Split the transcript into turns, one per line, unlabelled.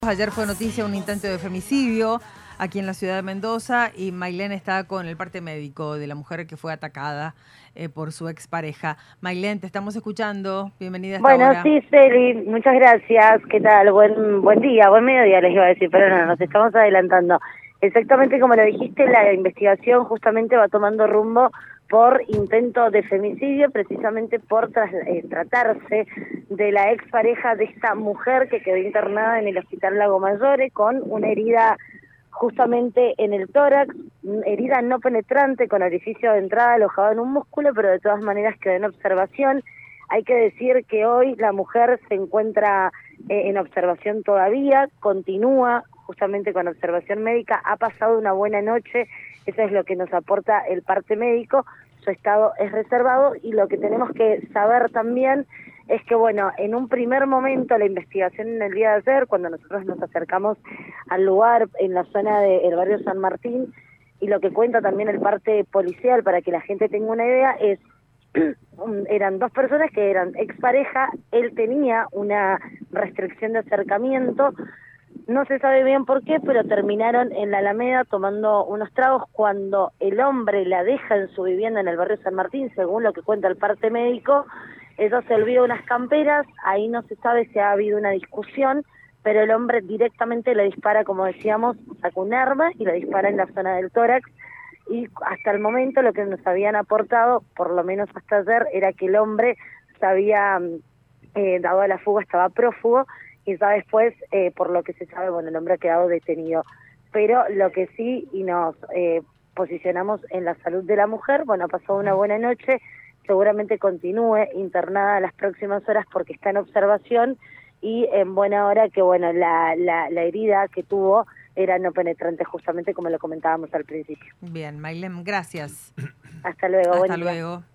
Ayer fue noticia un intento de femicidio aquí en la ciudad de Mendoza y Mailén está con el parte médico de la mujer que fue atacada por su expareja. Mailén, te estamos escuchando. Bienvenida a esta
Bueno,
hora.
sí, Celi, muchas gracias. ¿Qué tal? Buen día, buen mediodía les iba a decir, pero no, nos estamos adelantando. Exactamente como lo dijiste, la investigación justamente va tomando rumbo por intento de femicidio, precisamente por tratarse de la expareja de esta mujer que quedó internada en el Hospital Lago Maggiore con una herida justamente en el tórax, herida no penetrante con orificio de entrada alojado en un músculo, pero de todas maneras quedó en observación. Hay que decir que hoy la mujer se encuentra en observación todavía, continúa justamente con observación médica, ha pasado una buena noche, eso es lo que nos aporta el parte médico, su estado es reservado y lo que tenemos que saber también es que, bueno, en un primer momento la investigación en el día de ayer, cuando nosotros nos acercamos al lugar en la zona del barrio San Martín, y lo que cuenta también el parte policial para que la gente tenga una idea es eran dos personas que eran expareja, él tenía una restricción de acercamiento, no se sabe bien por qué, pero terminaron en la Alameda tomando unos tragos cuando el hombre la deja en su vivienda en el barrio San Martín, según lo que cuenta el parte médico. Ella se olvida unas camperas, ahí no se sabe si ha habido una discusión, pero el hombre directamente le dispara, como decíamos, saca un arma y le dispara en la zona del tórax. Y hasta el momento lo que nos habían aportado, por lo menos hasta ayer, era que el hombre se había dado a la fuga, estaba prófugo, y ya después, por lo que se sabe, bueno, el hombre ha quedado detenido. Pero lo que sí, y nos posicionamos en la salud de la mujer, bueno, ha pasado una buena noche, seguramente continúe internada las próximas horas porque está en observación, y en buena hora que, bueno, la herida que tuvo era no penetrante, justamente como lo comentábamos al principio.
Bien, Mailén, gracias.
Hasta luego, buen
Hasta
día.
luego.